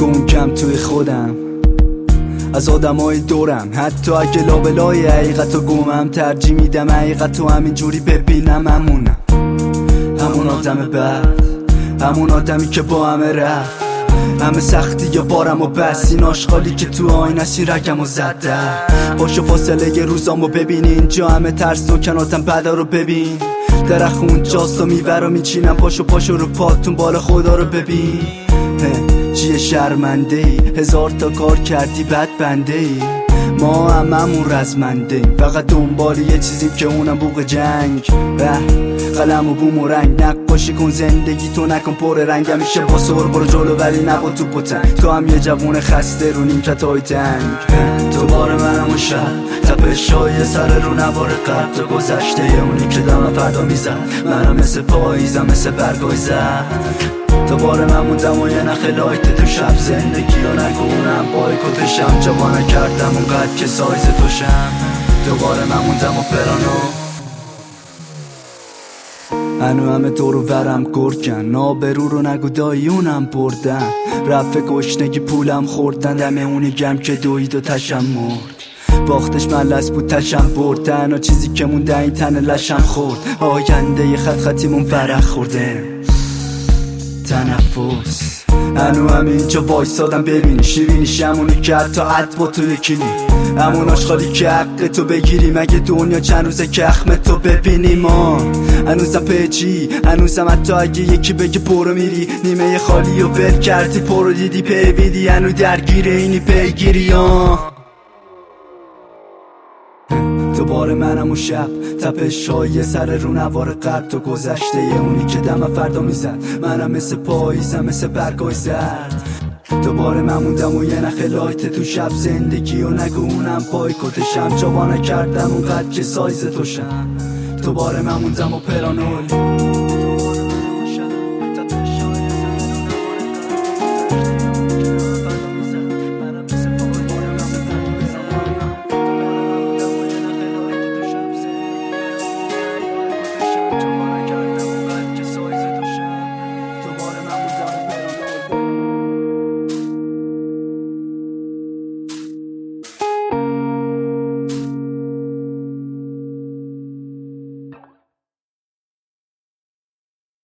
گنگم توی خودم از آدمای دورم، حتی اگه لابلای حقیقت و گمم ترجیح میدم حقیقت و همینجوری ببینم. همون آدم بد، همون آدمی که با همه رفت، همه سختی یا بارم و بس، این آشغالی که تو آینه رگم و زده. پاشو فاصله یه روزامو ببین، اینجا همه ترس و کناتم بدا رو ببین. درخ اونجاست و میوه رو میچینم، پاشو رو پاتون بالا خدا رو ببین. چیه شرمنده ای؟ هزار تا کار کردی بد بنده ای. ما هممون رزمنده ایم، فقط دنبال یه چیزیم که اونم بوق جنگ. قلم و بوم و رنگ، نقاشی کن زندگی تو، نکن پر رنگ. همیشه با سر برو جلو ولی نبا تو پتنگ. تو هم یه جوون خسته رو نیمکتای تنگ. تو بار منم و شب تپشای سر رو نوار قد، تو گذشته اونی که دم فردا میزد. منم مثل پاییزم، مثل برگای زد. تو بار من موندم و یه نخ لایت تو شب، زندگی رو نگونم بایکوتشم. جوانه کردم اونقدر که سایز توشم. تو بار من موندم و پرانو هنو همه دور و ورم گرگن، نابرو رو نگو دایونم بردن. رفت گشنگی پولم خوردن، دم اونی گم که دوید و تشم مرد. باختش ملس بود تشم برد، تنها چیزی که مونده این تن لشم خورد. آینده یه خط خطیمون فرق خورده تنفس. هنو همینجا وایسادم ببینی، شیرینی شمونی که حتی عد با تو یکینی. همون آشغالی که حق تو بگیری، مگه دنیا چند روزه که اخم تو ببینی. ما هنوزم پیچی، هنوزم حتی اگه یکی بگه برو میری. نیمه خالی و ول کردی پرو دیدی پیویدی، هنو درگیر اینی پیگیری. تو بار منم و شب تپشای سر رو نوار قد، تو گذشته اونی که دم فردا میزد. منم مثل پاییزم، مثل برگای زرد. تو بار من موندم و یه نخ لایت تو شب، زندگی و نگو اونم بایکوتشم. جوانه کردم اونقدر که سایز توشم. تو بار من موندم و پرانول